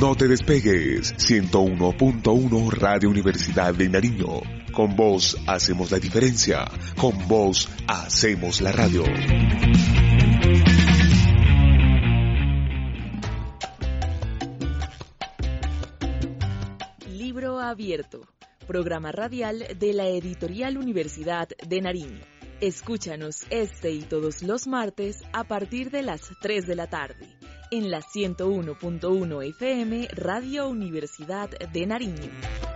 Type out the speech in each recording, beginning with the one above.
No te despegues. 101.1 Radio Universidad de Nariño. Con vos hacemos la diferencia. Con vos hacemos la radio. Libro Abierto, programa radial de la Editorial Universidad de Nariño. Escúchanos este y todos los martes a partir de las 3 de la tarde en la 101.1 FM Radio Universidad de Nariño.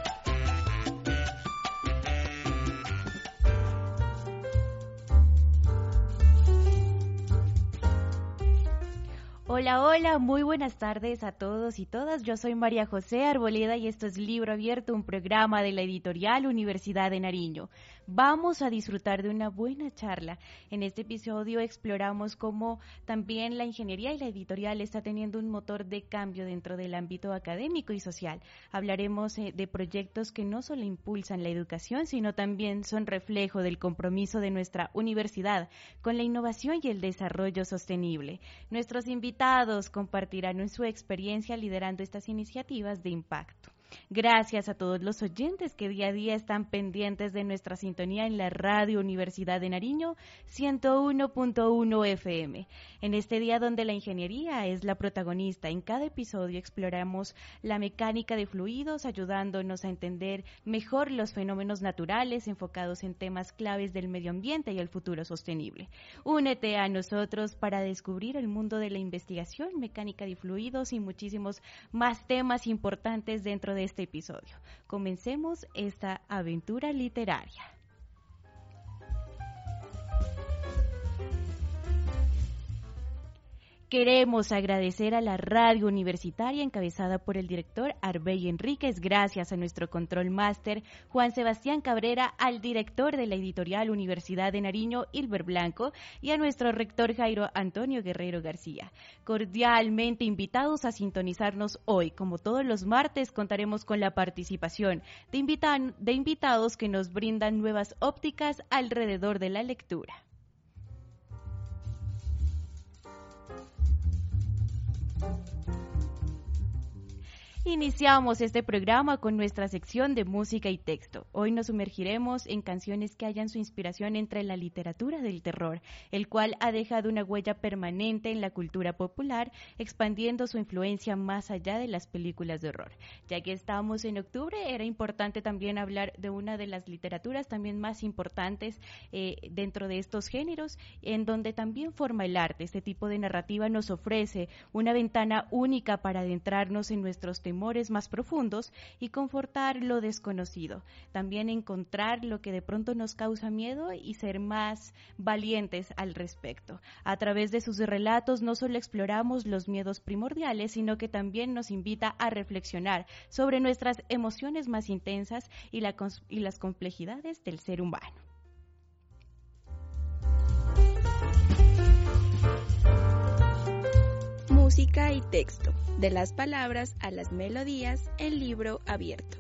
Hola, hola, muy buenas tardes a todos y todas. Yo soy María José Arboleda y esto es Libro Abierto, un programa de la Editorial Universidad de Nariño. Vamos a disfrutar de una buena charla. En este episodio exploramos cómo también la ingeniería y la editorial está teniendo un motor de cambio dentro del ámbito académico y social. Hablaremos de proyectos que no solo impulsan la educación, sino también son reflejo del compromiso de nuestra universidad con la innovación y el desarrollo sostenible. Nuestros invitados compartirán su experiencia liderando estas iniciativas de impacto. Gracias a todos los oyentes que día a día están pendientes de nuestra sintonía en la Radio Universidad de Nariño 101.1 FM. En este día donde la ingeniería es la protagonista, en cada episodio exploramos la mecánica de fluidos, ayudándonos a entender mejor los fenómenos naturales enfocados en temas claves del medio ambiente y el futuro sostenible. Únete a nosotros para descubrir el mundo de la investigación, mecánica de fluidos y muchísimos más temas importantes dentro de este episodio. Comencemos esta aventura literaria. Queremos agradecer a la radio universitaria encabezada por el director Arbey Enríquez, gracias a nuestro control máster Juan Sebastián Cabrera, al director de la editorial Universidad de Nariño, Hilbert Blanco, y a nuestro rector Jairo Antonio Guerrero García. Cordialmente invitados a sintonizarnos hoy. Como todos los martes, contaremos con la participación de invitados que nos brindan nuevas ópticas alrededor de la lectura. Iniciamos este programa con nuestra sección de música y texto. Hoy nos sumergiremos en canciones que hallan su inspiración entre la literatura del terror, el cual ha dejado una huella permanente en la cultura popular, expandiendo su influencia más allá de las películas de horror. Ya que estamos en octubre, era importante también hablar de una de las literaturas también más importantes dentro de estos géneros, en donde también forma el arte. Este tipo de narrativa nos ofrece una ventana única para adentrarnos en nuestros temores más profundos y confortar lo desconocido. También encontrar lo que de pronto nos causa miedo y ser más valientes al respecto. A través de sus relatos no solo exploramos los miedos primordiales, sino que también nos invita a reflexionar sobre nuestras emociones más intensas y las complejidades del ser humano. Música y texto, de las palabras a las melodías, en Libro Abierto.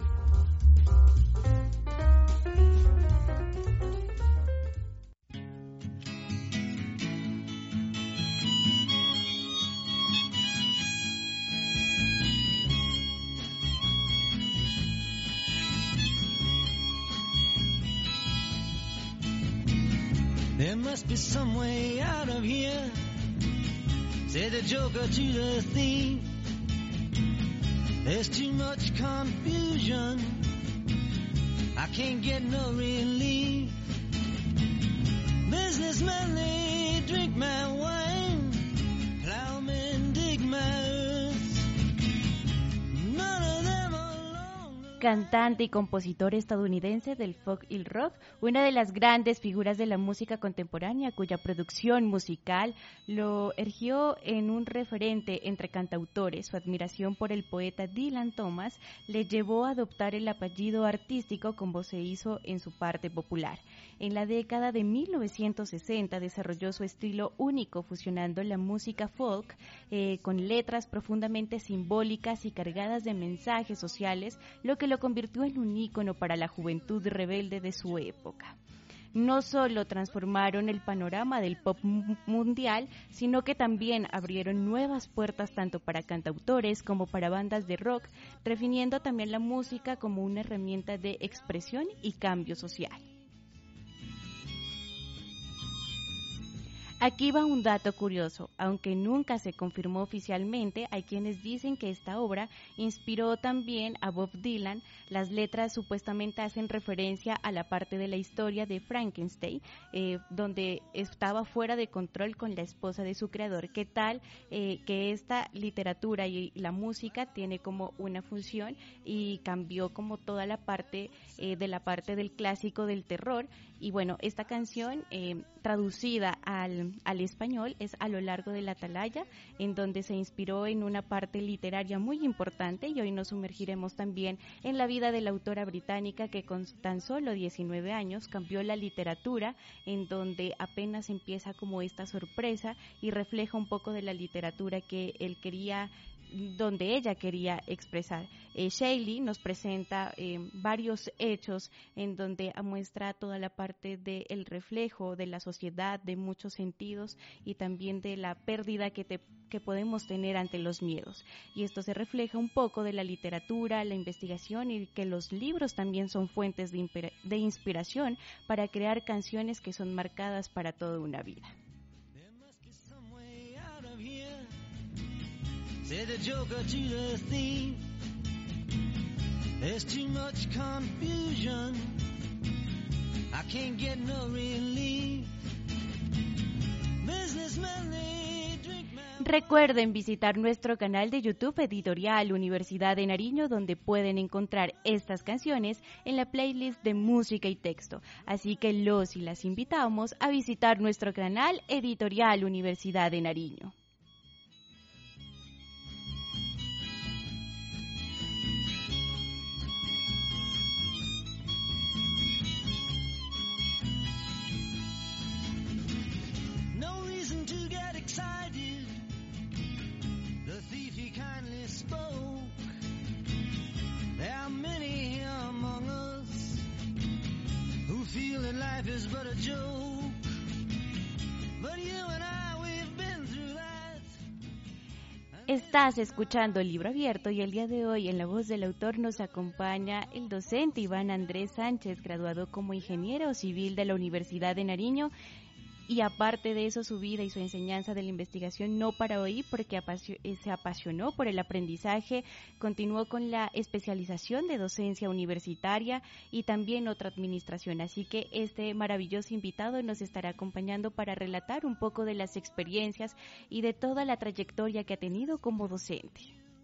There must be some way out of here. Say the joker to the thief. There's too much confusion. I can't get no relief. Businessmen, they drink my wine. Plowmen dig my earth. None of them alone. Cantante y compositor estadounidense del folk y el rock, una de las grandes figuras de la música contemporánea, cuya producción musical lo erigió en un referente entre cantautores. Su admiración por el poeta Dylan Thomas le llevó a adoptar el apellido artístico como se hizo en su parte popular. En la década de 1960 desarrolló su estilo único, fusionando la música folk con letras profundamente simbólicas y cargadas de mensajes sociales, lo que lo convirtió en un ícono para la juventud rebelde de su época. no solo transformaron el panorama del pop mundial, sino que también abrieron nuevas puertas tanto para cantautores como para bandas de rock, definiendo también la música como una herramienta de expresión y cambio social. Aquí va un dato curioso, aunque nunca se confirmó oficialmente, hay quienes dicen que esta obra inspiró también a Bob Dylan. Las letras supuestamente hacen referencia a la parte de la historia de Frankenstein, donde estaba fuera de control con la esposa de su creador. ¿Qué tal que esta literatura y la música tiene como una función y cambió como toda la parte del clásico del terror? Y bueno, esta canción traducida al español es A lo largo de la atalaya, en donde se inspiró en una parte literaria muy importante, y hoy nos sumergiremos también en la vida de la autora británica que con tan solo 19 años cambió la literatura, en donde apenas empieza como esta sorpresa y refleja un poco de la literatura que donde ella quería expresar. Shelley nos presenta varios hechos en donde muestra toda la parte del reflejo de la sociedad, de muchos sentidos, y también de la pérdida que podemos tener ante los miedos. Y esto se refleja un poco de la literatura, la investigación, y que los libros también son fuentes de inspiración para crear canciones que son marcadas para toda una vida. Say the joker to the thief. There's too much confusion. I can't get no relief. Businessmen, they drink my... Recuerden visitar nuestro canal de YouTube Editorial Universidad de Nariño, donde pueden encontrar estas canciones en la playlist de música y texto. Así que los y las invitamos a visitar nuestro canal Editorial Universidad de Nariño. Estás escuchando el Libro Abierto, y el día de hoy en la voz del autor nos acompaña el docente Iván Andrés Sánchez, graduado como ingeniero civil de la Universidad de Nariño. Y aparte de eso, su vida y su enseñanza de la investigación no paró ahí, porque se apasionó por el aprendizaje, continuó con la especialización de docencia universitaria y también otra administración. Así que este maravilloso invitado nos estará acompañando para relatar un poco de las experiencias y de toda la trayectoria que ha tenido como docente.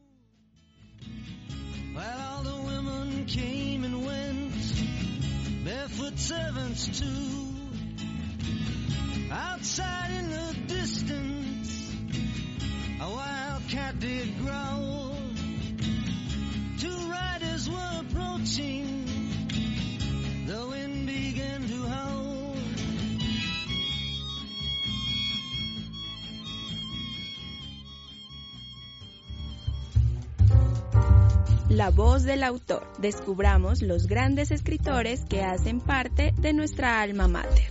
Well, all the women came and went, barefoot servants too. Outside in the distance, a wild cat did growl. Two riders were approaching, the wind began to howl. La voz del autor. Descubramos los grandes escritores que hacen parte de nuestra alma mater.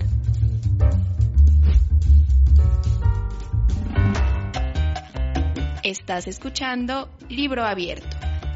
Estás escuchando Libro Abierto.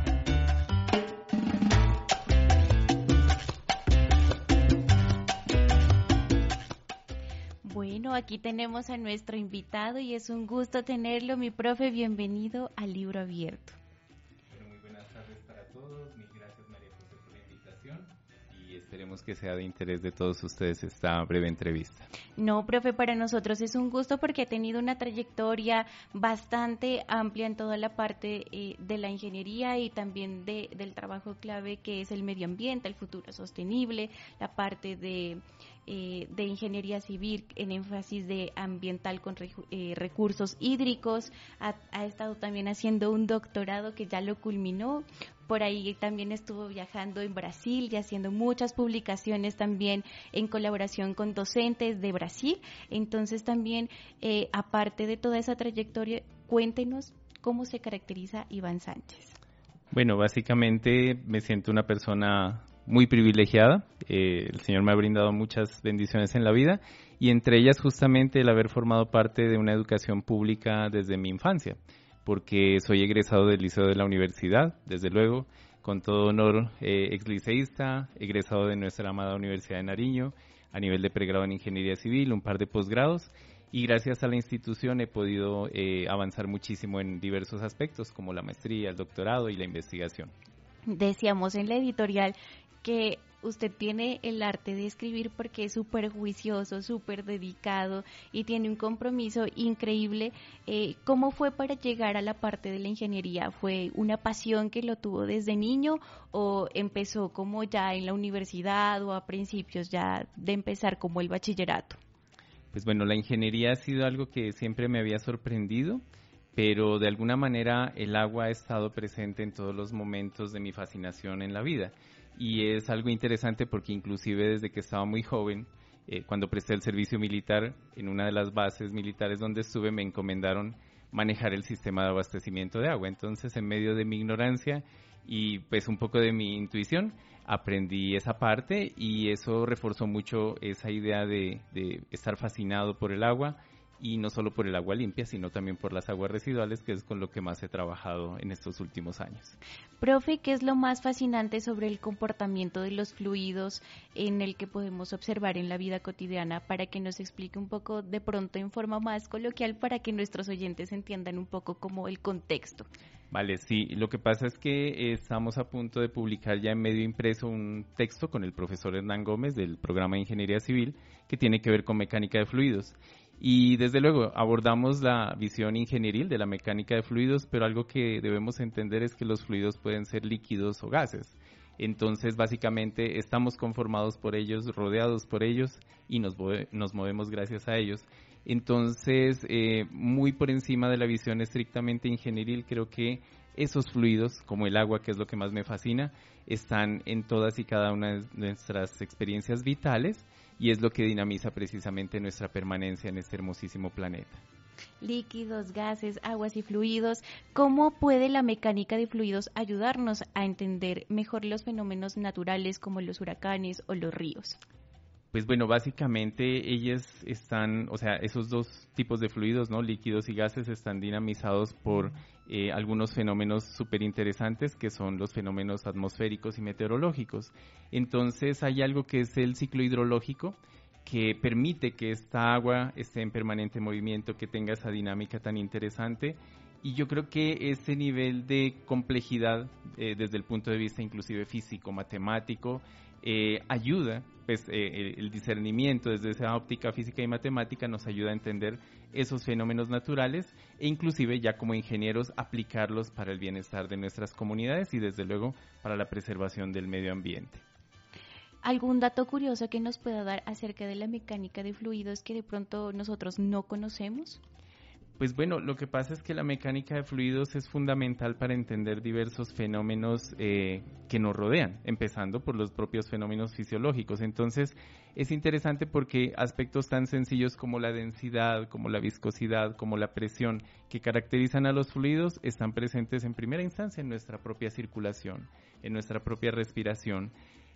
Bueno, aquí tenemos a nuestro invitado y es un gusto tenerlo. Mi profe, bienvenido a Libro Abierto. Bueno, muy buenas tardes para todos. Mil gracias, María José, por la invitación. Y esperemos que sea de interés de todos ustedes esta breve entrevista. No, profe, para nosotros es un gusto porque ha tenido una trayectoria bastante amplia en toda la parte de la ingeniería y también del trabajo clave que es el medio ambiente, el futuro sostenible, la parte de ingeniería civil en énfasis de ambiental con recursos hídricos. Ha estado también haciendo un doctorado que ya lo culminó. Por ahí también estuvo viajando en Brasil y haciendo muchas publicaciones también en colaboración con docentes de Brasil. Entonces también, aparte de toda esa trayectoria, cuéntenos cómo se caracteriza Iván Sánchez. Bueno, básicamente me siento una persona muy privilegiada. El Señor me ha brindado muchas bendiciones en la vida y entre ellas justamente el haber formado parte de una educación pública desde mi infancia, porque soy egresado del Liceo de la Universidad, desde luego, con todo honor exliceísta, egresado de nuestra amada Universidad de Nariño, a nivel de pregrado en Ingeniería Civil, un par de posgrados, y gracias a la institución he podido avanzar muchísimo en diversos aspectos, como la maestría, el doctorado y la investigación. Decíamos en la editorial que usted tiene el arte de escribir porque es súper juicioso, súper dedicado y tiene un compromiso increíble. ¿Cómo fue para llegar a la parte de la ingeniería? ¿Fue una pasión que lo tuvo desde niño o empezó como ya en la universidad o a principios ya de empezar como el bachillerato? Pues bueno, la ingeniería ha sido algo que siempre me había sorprendido, pero de alguna manera el agua ha estado presente en todos los momentos de mi fascinación en la vida. Y es algo interesante porque inclusive desde que estaba muy joven, cuando presté el servicio militar, en una de las bases militares donde estuve me encomendaron manejar el sistema de abastecimiento de agua. Entonces, en medio de mi ignorancia y pues un poco de mi intuición, aprendí esa parte y eso reforzó mucho esa idea de estar fascinado por el agua. Y no solo por el agua limpia, sino también por las aguas residuales, que es con lo que más he trabajado en estos últimos años. Profe, ¿qué es lo más fascinante sobre el comportamiento de los fluidos en el que podemos observar en la vida cotidiana, para que nos explique un poco de pronto en forma más coloquial, para que nuestros oyentes entiendan un poco como el contexto? Vale, sí, lo que pasa es que estamos a punto de publicar ya en medio impreso un texto con el profesor Hernán Gómez del programa de Ingeniería Civil que tiene que ver con mecánica de fluidos. Y desde luego abordamos la visión ingenieril de la mecánica de fluidos, pero algo que debemos entender es que los fluidos pueden ser líquidos o gases. Entonces, básicamente, estamos conformados por ellos, rodeados por ellos y nos movemos gracias a ellos. Entonces, muy por encima de la visión estrictamente ingenieril, creo que esos fluidos, como el agua, que es lo que más me fascina, están en todas y cada una de nuestras experiencias vitales y es lo que dinamiza precisamente nuestra permanencia en este hermosísimo planeta. Líquidos, gases, aguas y fluidos. ¿Cómo puede la mecánica de fluidos ayudarnos a entender mejor los fenómenos naturales como los huracanes o los ríos? Pues bueno, básicamente ellas están, o sea, esos dos tipos de fluidos, ¿no? Líquidos y gases, están dinamizados por algunos fenómenos súper interesantes que son los fenómenos atmosféricos y meteorológicos. Entonces hay algo que es el ciclo hidrológico que permite que esta agua esté en permanente movimiento, que tenga esa dinámica tan interesante. Y yo creo que ese nivel de complejidad, desde el punto de vista inclusive físico, matemático, ayuda, pues el discernimiento desde esa óptica física y matemática nos ayuda a entender esos fenómenos naturales e inclusive ya como ingenieros aplicarlos para el bienestar de nuestras comunidades y desde luego para la preservación del medio ambiente. ¿Algún dato curioso que nos pueda dar acerca de la mecánica de fluidos que de pronto nosotros no conocemos? Pues bueno, lo que pasa es que la mecánica de fluidos es fundamental para entender diversos fenómenos que nos rodean, empezando por los propios fenómenos fisiológicos. Entonces, es interesante porque aspectos tan sencillos como la densidad, como la viscosidad, como la presión que caracterizan a los fluidos están presentes en primera instancia en nuestra propia circulación, en nuestra propia respiración.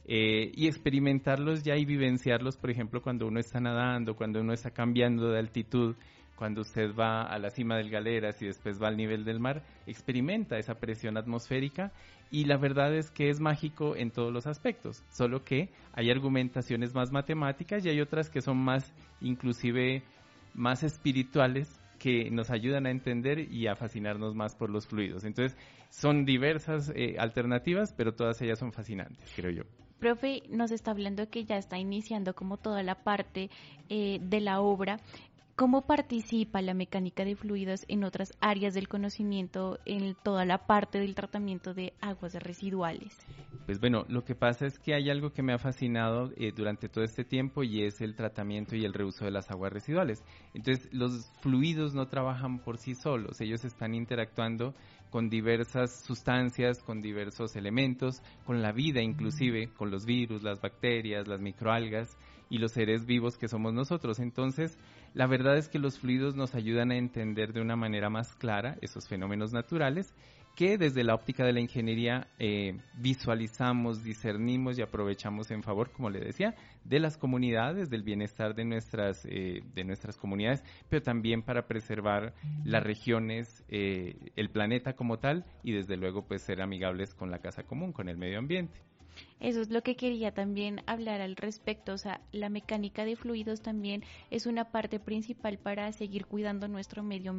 Y experimentarlos ya y vivenciarlos, por ejemplo, cuando uno está nadando, cuando uno está cambiando de altitud, cuando usted va a la cima del Galeras y después va al nivel del mar, experimenta esa presión atmosférica y la verdad es que es mágico en todos los aspectos, solo que hay argumentaciones más matemáticas y hay otras que son más, inclusive, más espirituales que nos ayudan a entender y a fascinarnos más por los fluidos. Entonces, son diversas alternativas, pero todas ellas son fascinantes, creo yo. Profe, nos está hablando que ya está iniciando como toda la parte de la obra. ¿Cómo participa la mecánica de fluidos en otras áreas del conocimiento en toda la parte del tratamiento de aguas residuales? Pues bueno, lo que pasa es que hay algo que me ha fascinado durante todo este tiempo y es el tratamiento y el reuso de las aguas residuales. Entonces, los fluidos no trabajan por sí solos, ellos están interactuando con diversas sustancias, con diversos elementos, con la vida inclusive, con los virus, las bacterias, las microalgas y los seres vivos que somos nosotros. Entonces, la verdad es que los fluidos nos ayudan a entender de una manera más clara esos fenómenos naturales que desde la óptica de la ingeniería visualizamos, discernimos y aprovechamos en favor, como le decía, de las comunidades, del bienestar de nuestras comunidades, pero también para preservar las regiones, el planeta como tal, y desde luego pues ser amigables con la casa común, con el medio ambiente. Eso es lo que quería también hablar al respecto, o sea, la mecánica de fluidos también es una parte principal para seguir cuidando nuestro medio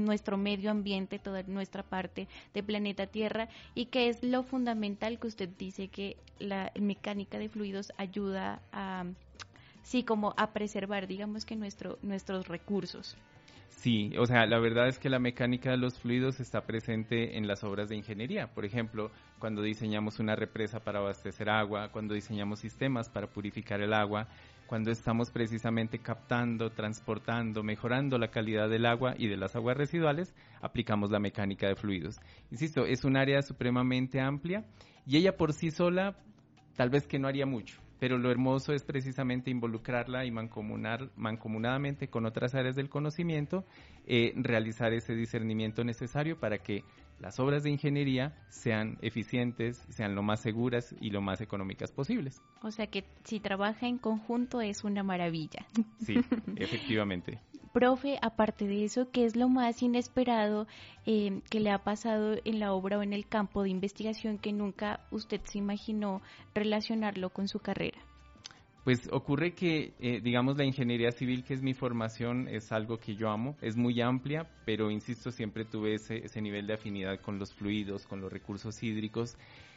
ambiente, toda nuestra parte de planeta Tierra, y que es lo fundamental que usted dice que la mecánica de fluidos ayuda a, sí, como a preservar, digamos que nuestros recursos. Sí, o sea, la verdad es que la mecánica de los fluidos está presente en las obras de ingeniería. Por ejemplo, cuando diseñamos una represa para abastecer agua, cuando diseñamos sistemas para purificar el agua, cuando estamos precisamente captando, transportando, mejorando la calidad del agua y de las aguas residuales, aplicamos la mecánica de fluidos. Insisto, es un área supremamente amplia y ella por sí sola tal vez que no haría mucho. Pero lo hermoso es precisamente involucrarla y mancomunadamente con otras áreas del conocimiento, realizar ese discernimiento necesario para que las obras de ingeniería sean eficientes, sean lo más seguras y lo más económicas posibles. O sea que si trabaja en conjunto es una maravilla. Sí, efectivamente. Profe, aparte de eso, ¿qué es lo más inesperado que le ha pasado en la obra o en el campo de investigación que nunca usted se imaginó relacionarlo con su carrera? Pues ocurre que, digamos, la ingeniería civil, que es mi formación, es algo que yo amo, es muy amplia, pero insisto, siempre tuve ese nivel de afinidad con los fluidos, con los recursos hídricos,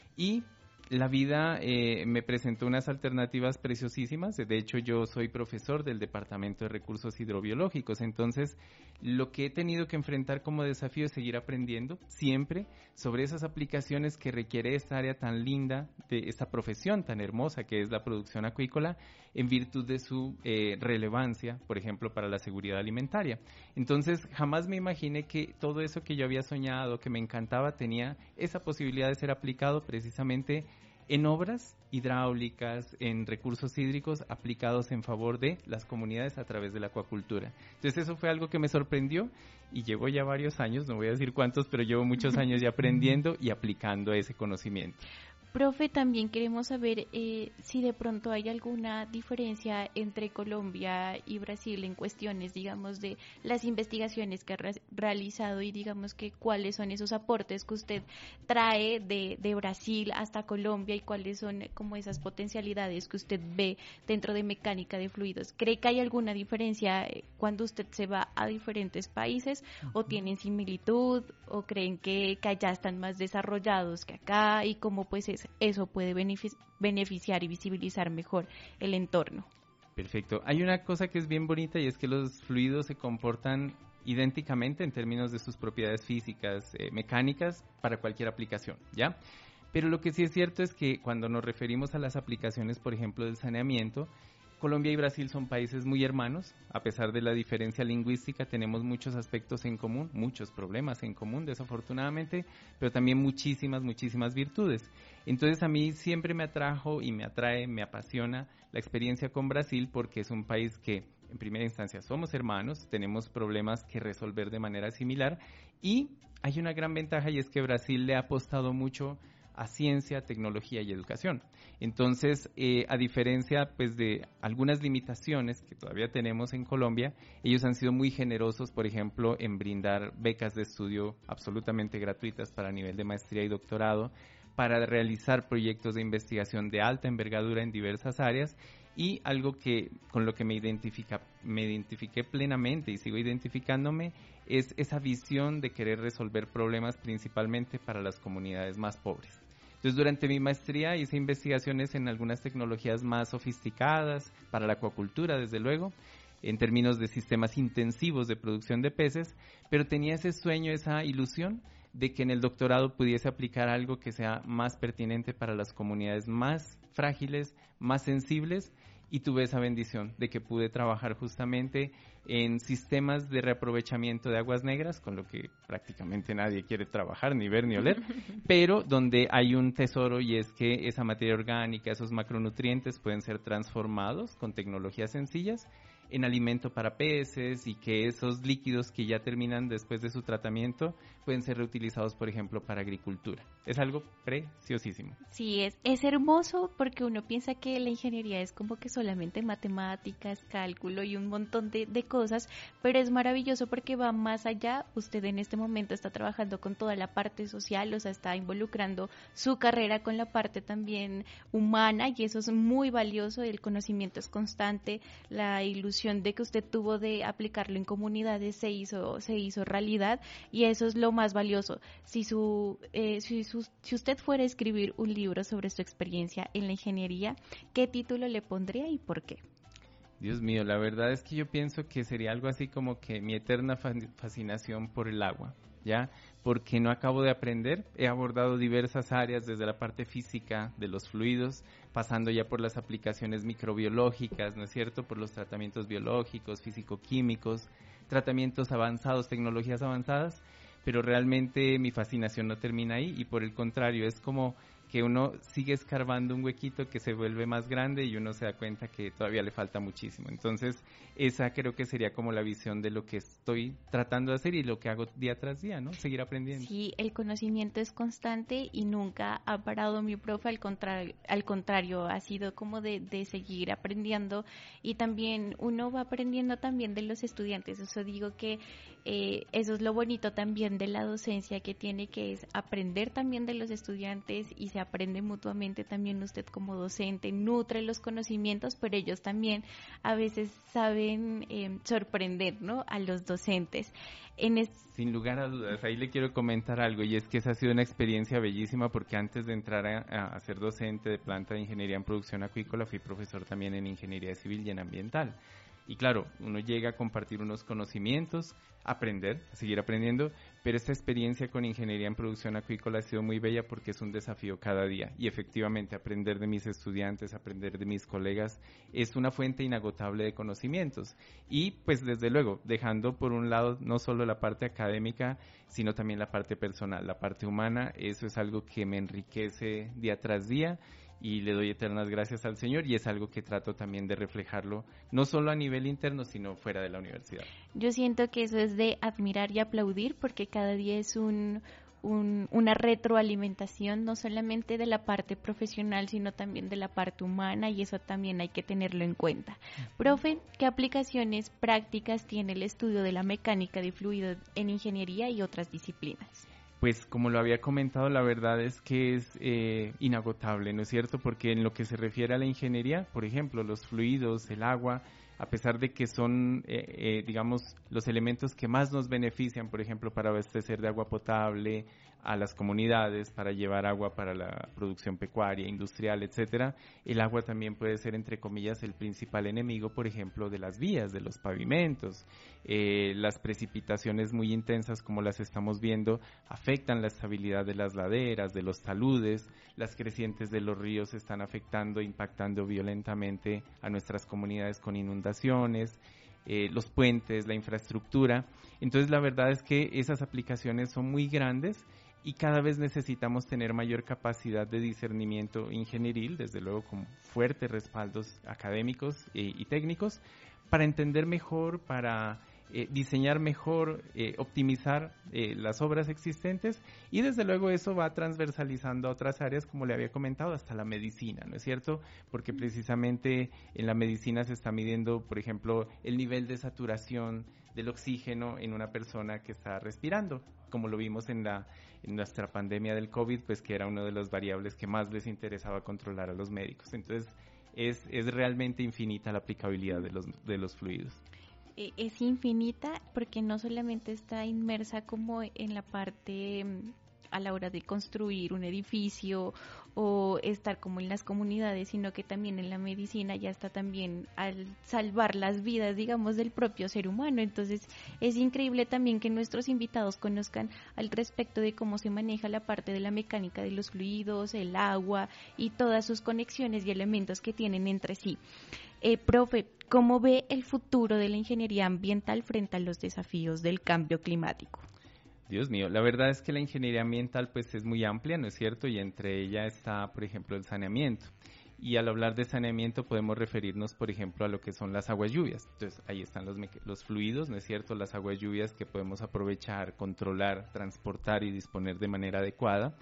y la vida me presentó unas alternativas preciosísimas. De hecho, yo soy profesor del Departamento de Recursos Hidrobiológicos, entonces lo que he tenido que enfrentar como desafío es seguir aprendiendo siempre sobre esas aplicaciones que requiere esta área tan linda, de esta profesión tan hermosa que es la producción acuícola, en virtud de su relevancia, por ejemplo, para la seguridad alimentaria. Entonces, jamás me imaginé que todo eso que yo había soñado, que me encantaba, tenía esa posibilidad de ser aplicado precisamente en obras hidráulicas, en recursos hídricos aplicados en favor de las comunidades a través de la acuacultura. Entonces eso fue algo que me sorprendió y llevo ya varios años, no voy a decir cuántos, pero llevo muchos años ya aprendiendo y aplicando ese conocimiento. Profe, también queremos saber si de pronto hay alguna diferencia entre Colombia y Brasil en cuestiones, digamos, de las investigaciones que ha realizado y digamos que cuáles son esos aportes que usted trae de Brasil hasta Colombia y cuáles son como esas potencialidades que usted ve dentro de mecánica de fluidos. ¿Cree que hay alguna diferencia cuando usted se va a diferentes países o tienen similitud o creen que allá están más desarrollados que acá y cómo pues eso puede beneficiar y visibilizar mejor el entorno? Perfecto. Hay una cosa que es bien bonita y es que los fluidos se comportan idénticamente en términos de sus propiedades físicas, mecánicas, para cualquier aplicación, ¿ya? Pero lo que sí es cierto es que cuando nos referimos a las aplicaciones, por ejemplo, del saneamiento, Colombia y Brasil son países muy hermanos. A pesar de la diferencia lingüística, tenemos muchos aspectos en común, muchos problemas en común, desafortunadamente, pero también muchísimas virtudes. Entonces, a mí siempre me atrajo y me atrae, me apasiona la experiencia con Brasil porque es un país que, en primera instancia, somos hermanos, tenemos problemas que resolver de manera similar y hay una gran ventaja y es que Brasil le ha apostado mucho a ciencia, tecnología y educación. Entonces, a diferencia pues de algunas limitaciones que todavía tenemos en Colombia, ellos han sido muy generosos, por ejemplo, en brindar becas de estudio absolutamente gratuitas para nivel de maestría y doctorado, para realizar proyectos de investigación de alta envergadura en diversas áreas y algo que con lo que me identifiqué plenamente y sigo identificándome es esa visión de querer resolver problemas principalmente para las comunidades más pobres. Entonces, durante mi maestría hice investigaciones en algunas tecnologías más sofisticadas, para la acuacultura, desde luego, en términos de sistemas intensivos de producción de peces, pero tenía ese sueño, esa ilusión de que en el doctorado pudiese aplicar algo que sea más pertinente para las comunidades más frágiles, más sensibles y tuve esa bendición de que pude trabajar justamente en sistemas de reaprovechamiento de aguas negras, con lo que prácticamente nadie quiere trabajar, ni ver ni oler, pero donde hay un tesoro, y es que esa materia orgánica, esos macronutrientes pueden ser transformados con tecnologías sencillas en alimento para peces, y que esos líquidos que ya terminan después de su tratamiento pueden ser reutilizados, por ejemplo, para agricultura. Es algo preciosísimo. Sí, es hermoso, porque uno piensa que la ingeniería es como que solamente matemáticas, cálculo y un montón de cosas, pero es maravilloso porque va más allá. Usted en este momento está trabajando con toda la parte social, o sea, está involucrando su carrera con la parte también humana, y eso es muy valioso. El conocimiento es constante, la ilusión de que usted tuvo de aplicarlo en comunidades se hizo realidad, y eso es lo más valioso. Si usted fuera a escribir un libro sobre su experiencia en la ingeniería, ¿qué título le pondría y por qué? Dios mío, la verdad es que yo pienso que sería algo así como que mi eterna fascinación por el agua, ¿ya? Porque no acabo de aprender. He abordado diversas áreas, desde la parte física de los fluidos, pasando ya por las aplicaciones microbiológicas, ¿no es cierto?, por los tratamientos biológicos, físico-químicos, tratamientos avanzados, tecnologías avanzadas, pero realmente mi fascinación no termina ahí, y por el contrario, es como que uno sigue escarbando un huequito que se vuelve más grande y uno se da cuenta que todavía le falta muchísimo. Entonces, esa creo que sería como la visión de lo que estoy tratando de hacer y lo que hago día tras día, ¿no? Seguir aprendiendo. Sí, el conocimiento es constante y nunca ha parado mi profe, al contrario, ha sido como de seguir aprendiendo, y también uno va aprendiendo también de los estudiantes. Eso digo que eso es lo bonito también de la docencia que tiene, que es aprender también de los estudiantes, y se aprende mutuamente. También usted como docente nutre los conocimientos, pero ellos también a veces saben sorprender, ¿no?, a los docentes. Sin lugar a dudas, ahí le quiero comentar algo, y es que esa ha sido una experiencia bellísima, porque antes de entrar a ser docente de planta de ingeniería en producción acuícola, fui profesor también en ingeniería civil y en ambiental. Y claro, uno llega a compartir unos conocimientos, aprender, a seguir aprendiendo, pero esta experiencia con ingeniería en producción acuícola ha sido muy bella, porque es un desafío cada día, y efectivamente aprender de mis estudiantes, aprender de mis colegas, es una fuente inagotable de conocimientos. Y pues desde luego, dejando por un lado no solo la parte académica, sino también la parte personal, la parte humana, eso es algo que me enriquece día tras día, y le doy eternas gracias al Señor, y es algo que trato también de reflejarlo, no solo a nivel interno, sino fuera de la universidad. Yo siento que eso es de admirar y aplaudir, porque cada día es una retroalimentación, no solamente de la parte profesional, sino también de la parte humana, y eso también hay que tenerlo en cuenta. Profe, ¿qué aplicaciones prácticas tiene el estudio de la mecánica de fluidos en ingeniería y otras disciplinas? Pues como lo había comentado, la verdad es que es inagotable, ¿no es cierto? Porque en lo que se refiere a la ingeniería, por ejemplo, los fluidos, el agua, a pesar de que son, digamos, los elementos que más nos benefician, por ejemplo, para abastecer de agua potable a las comunidades, para llevar agua para la producción pecuaria, industrial, etcétera, el agua también puede ser, entre comillas, el principal enemigo, por ejemplo, de las vías, de los pavimentos. Las precipitaciones muy intensas, como las estamos viendo, afectan la estabilidad de las laderas, de los taludes. Las crecientes de los ríos están afectando, impactando violentamente a nuestras comunidades con inundaciones. Los puentes, la infraestructura. Entonces la verdad es que esas aplicaciones son muy grandes, y cada vez necesitamos tener mayor capacidad de discernimiento ingenieril, desde luego con fuertes respaldos académicos y técnicos, para entender mejor, para diseñar mejor, optimizar las obras existentes, y desde luego eso va transversalizando a otras áreas, como le había comentado, hasta la medicina, ¿no es cierto? Porque precisamente en la medicina se está midiendo, por ejemplo, el nivel de saturación del oxígeno en una persona que está respirando, como lo vimos en nuestra pandemia del COVID, pues que era una de las variables que más les interesaba controlar a los médicos. Entonces es realmente infinita la aplicabilidad de los fluidos. Es infinita, porque no solamente está inmersa como en la parte a la hora de construir un edificio o estar como en las comunidades, sino que también en la medicina ya está también al salvar las vidas, digamos, del propio ser humano. Entonces es increíble también que nuestros invitados conozcan al respecto de cómo se maneja la parte de la mecánica de los fluidos, el agua y todas sus conexiones y elementos que tienen entre sí. Profe, ¿cómo ve el futuro de la ingeniería ambiental frente a los desafíos del cambio climático? Dios mío, la verdad es que la ingeniería ambiental pues es muy amplia, ¿no es cierto? Y entre ella está, por ejemplo, el saneamiento. Y al hablar de saneamiento podemos referirnos, por ejemplo, a lo que son las aguas lluvias. Entonces, ahí están los fluidos, ¿no es cierto? Las aguas lluvias que podemos aprovechar, controlar, transportar y disponer de manera adecuada.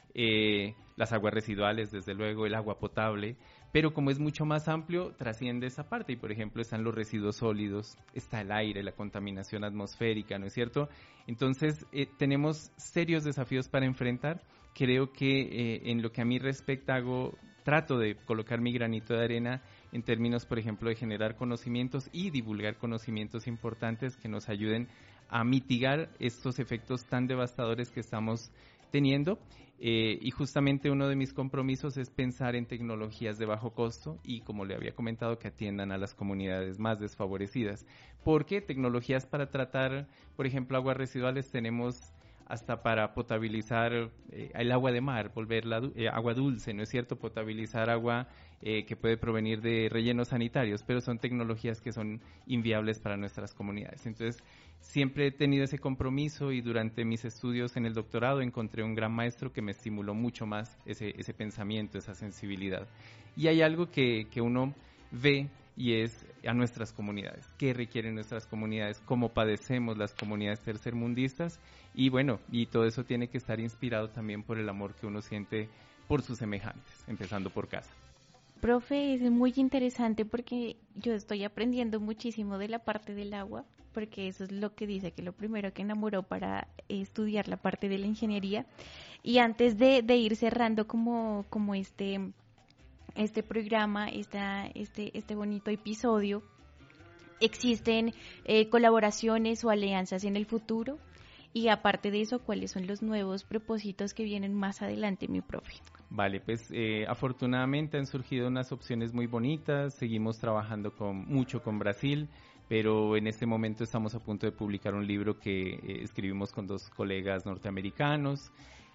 Las aguas residuales, desde luego, el agua potable. Pero como es mucho más amplio, trasciende esa parte y, por ejemplo, están los residuos sólidos, está el aire, la contaminación atmosférica, ¿no es cierto? Entonces, tenemos serios desafíos para enfrentar. Creo que en lo que a mí respecta trato de colocar mi granito de arena en términos, por ejemplo, de generar conocimientos y divulgar conocimientos importantes que nos ayuden a mitigar estos efectos tan devastadores que estamos teniendo. Y justamente uno de mis compromisos es pensar en tecnologías de bajo costo y, como le había comentado, que atiendan a las comunidades más desfavorecidas. Porque tecnologías para tratar, por ejemplo, aguas residuales tenemos hasta para potabilizar el agua de mar, volverla agua dulce, ¿no es cierto? Potabilizar agua que puede provenir de rellenos sanitarios, pero son tecnologías que son inviables para nuestras comunidades. Entonces, siempre he tenido ese compromiso y durante mis estudios en el doctorado encontré un gran maestro que me estimuló mucho más ese pensamiento, esa sensibilidad. Y hay algo que uno ve y es a nuestras comunidades, qué requieren nuestras comunidades, cómo padecemos las comunidades tercermundistas y bueno, y todo eso tiene que estar inspirado también por el amor que uno siente por sus semejantes, empezando por casa. Profe, es muy interesante porque yo estoy aprendiendo muchísimo de la parte del agua, porque eso es lo que dice que lo primero que enamoró para estudiar la parte de la ingeniería. Y antes de ir cerrando como este programa, este bonito episodio, ¿existen colaboraciones o alianzas en el futuro? Y aparte de eso, ¿cuáles son los nuevos propósitos que vienen más adelante, mi profe? Vale, pues afortunadamente han surgido unas opciones muy bonitas, seguimos trabajando mucho con Brasil, pero en este momento estamos a punto de publicar un libro que escribimos con 2 colegas norteamericanos,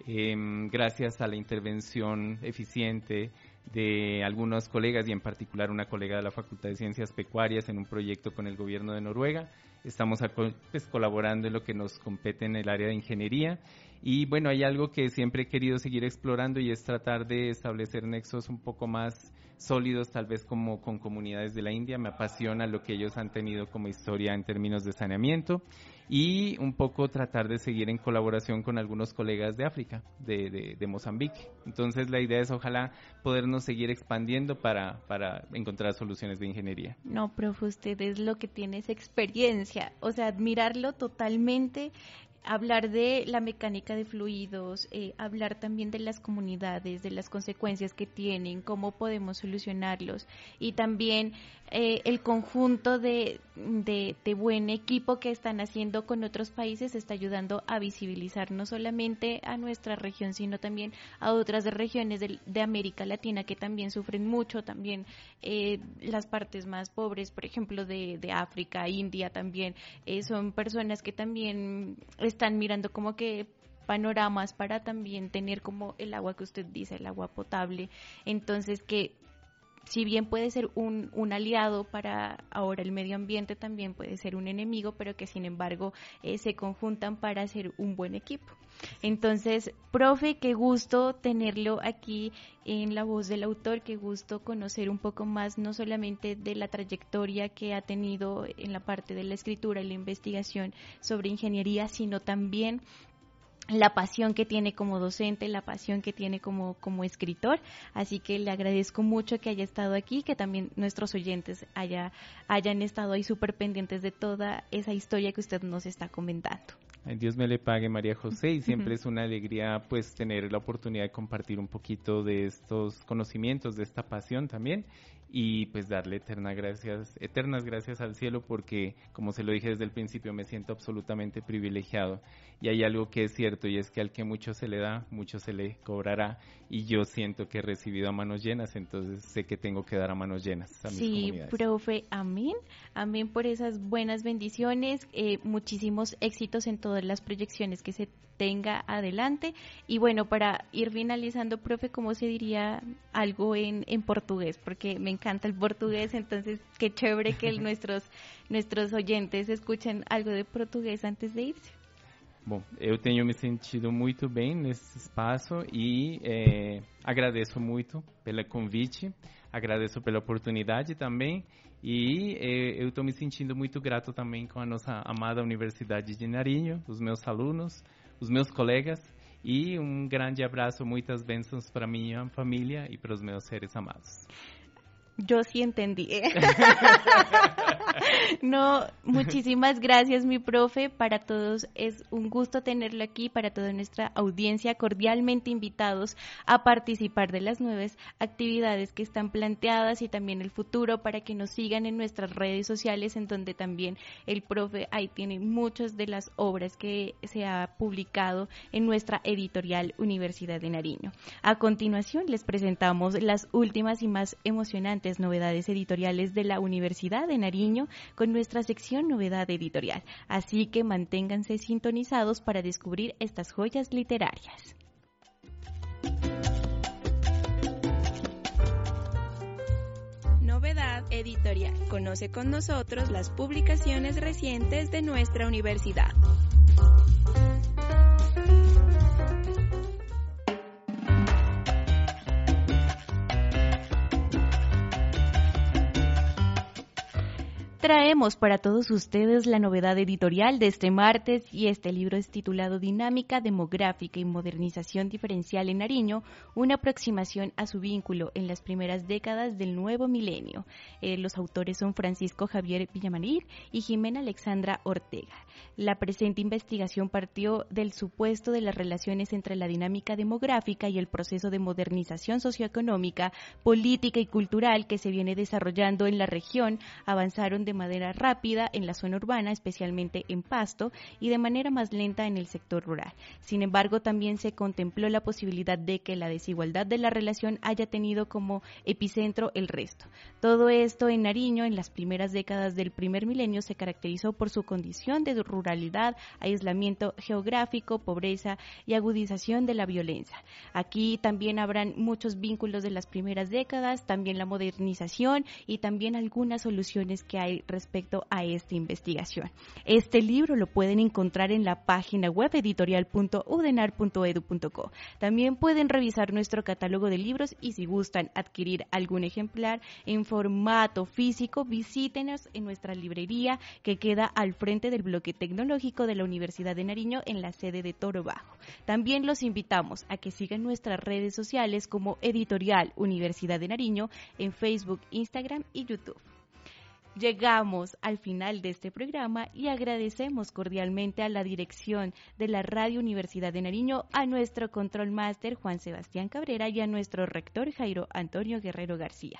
gracias a la intervención eficiente de algunos colegas y en particular una colega de la Facultad de Ciencias Pecuarias en un proyecto con el gobierno de Noruega. Estamos colaborando en lo que nos compete en el área de ingeniería y bueno, hay algo que siempre he querido seguir explorando y es tratar de establecer nexos un poco más sólidos, tal vez como con comunidades de la India. Me apasiona lo que ellos han tenido como historia en términos de saneamiento y un poco tratar de seguir en colaboración con algunos colegas de África, de Mozambique. Entonces la idea es ojalá podernos seguir expandiendo para encontrar soluciones de ingeniería. No, profe, usted es lo que tiene esa experiencia, o sea, admirarlo totalmente. Hablar de la mecánica de fluidos, hablar también de las comunidades, de las consecuencias que tienen, cómo podemos solucionarlos y también el conjunto de buen equipo que están haciendo con otros países está ayudando a visibilizar no solamente a nuestra región, sino también a otras regiones de América Latina que también sufren mucho, también las partes más pobres, por ejemplo, de África, India también, son personas que también están mirando como que panoramas para también tener como el agua que usted dice, el agua potable. Entonces que si bien puede ser un aliado para ahora el medio ambiente, también puede ser un enemigo, pero que sin embargo se conjuntan para hacer un buen equipo. Entonces, profe, qué gusto tenerlo aquí en La Voz del Autor, qué gusto conocer un poco más, no solamente de la trayectoria que ha tenido en la parte de la escritura y la investigación sobre ingeniería, sino también la pasión que tiene como docente, la pasión que tiene como escritor, así que le agradezco mucho que haya estado aquí, que también nuestros oyentes hayan estado ahí súper pendientes de toda esa historia que usted nos está comentando. Dios me le pague, María José, y siempre es una alegría pues tener la oportunidad de compartir un poquito de estos conocimientos, de esta pasión también, y pues darle eternas gracias al cielo, porque como se lo dije desde el principio, me siento absolutamente privilegiado, y hay algo que es cierto, y es que al que mucho se le da, mucho se le cobrará, y yo siento que he recibido a manos llenas, entonces sé que tengo que dar a manos llenas a mis comunidades. Sí, profe, amén por esas buenas bendiciones, muchísimos éxitos en todas las proyecciones que se tenga adelante. Y bueno, para ir finalizando, profe, ¿cómo se diría algo en portugués? Porque me encanta el portugués, entonces qué chévere que nuestros oyentes escuchen algo de portugués antes de irse. Bom, eu tenho me sentido muito bem nesse espaço e agradeço muito pelo convite, agradeço pela oportunidade também e eu estou me sentindo muito grato também com a nossa amada Universidade de Nariño, os meus alunos, os meus colegas e grande abraço, muitas bênçãos para minha família e para os meus seres amados. Yo sí entendí. No, muchísimas gracias, mi profe. Para todos es un gusto tenerlo aquí, para toda nuestra audiencia, cordialmente invitados a participar de las nuevas actividades que están planteadas y también el futuro, para que nos sigan en nuestras redes sociales, en donde también el profe ahí tiene muchas de las obras que se ha publicado en nuestra editorial Universidad de Nariño. A continuación les presentamos las últimas y más emocionantes novedades editoriales de la Universidad de Nariño con nuestra sección Novedad Editorial. Así que manténganse sintonizados para descubrir estas joyas literarias. Novedad Editorial. Conoce con nosotros las publicaciones recientes de nuestra universidad. Traemos para todos ustedes la novedad editorial de este martes, y este libro es titulado Dinámica Demográfica y Modernización Diferencial en Nariño, una aproximación a su vínculo en las primeras décadas del nuevo milenio. Los autores son Francisco Javier Villamarín y Jimena Alexandra Ortega. La presente investigación partió del supuesto de las relaciones entre la dinámica demográfica y el proceso de modernización socioeconómica, política y cultural que se viene desarrollando en la región. Avanzaron de manera rápida en la zona urbana, especialmente en Pasto, y de manera más lenta en el sector rural. Sin embargo, también se contempló la posibilidad de que la desigualdad de la relación haya tenido como epicentro el resto. Todo esto en Nariño, en las primeras décadas del primer milenio, se caracterizó por su condición de ruralidad, aislamiento geográfico, pobreza y agudización de la violencia. Aquí también habrán muchos vínculos de las primeras décadas, también la modernización y también algunas soluciones que hay respecto a esta investigación. Este libro lo pueden encontrar en la página web editorial.udenar.edu.co. También pueden revisar nuestro catálogo de libros, y si gustan adquirir algún ejemplar en formato físico, visítenos en nuestra librería que queda al frente del bloque tecnológico de la Universidad de Nariño en la sede de Toro Bajo. También los invitamos a que sigan nuestras redes sociales como Editorial Universidad de Nariño en Facebook, Instagram y YouTube. Llegamos al final de este programa y agradecemos cordialmente a la dirección de la Radio Universidad de Nariño, a nuestro Control Master Juan Sebastián Cabrera y a nuestro rector Jairo Antonio Guerrero García.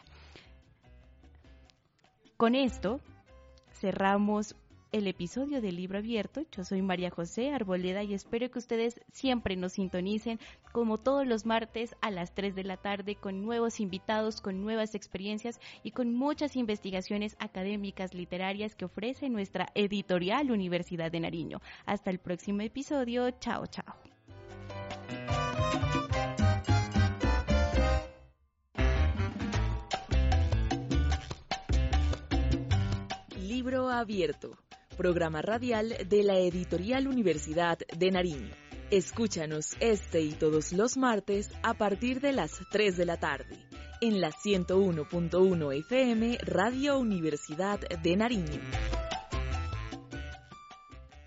Con esto cerramos el episodio del Libro Abierto. Yo soy María José Arboleda y espero que ustedes siempre nos sintonicen como todos los martes a las 3 de la tarde con nuevos invitados, con nuevas experiencias y con muchas investigaciones académicas literarias que ofrece nuestra editorial Universidad de Nariño. Hasta el próximo episodio. Chao, chao. Libro Abierto, programa radial de la Editorial Universidad de Nariño. Escúchanos este y todos los martes a partir de las 3 de la tarde en la 101.1 FM Radio Universidad de Nariño.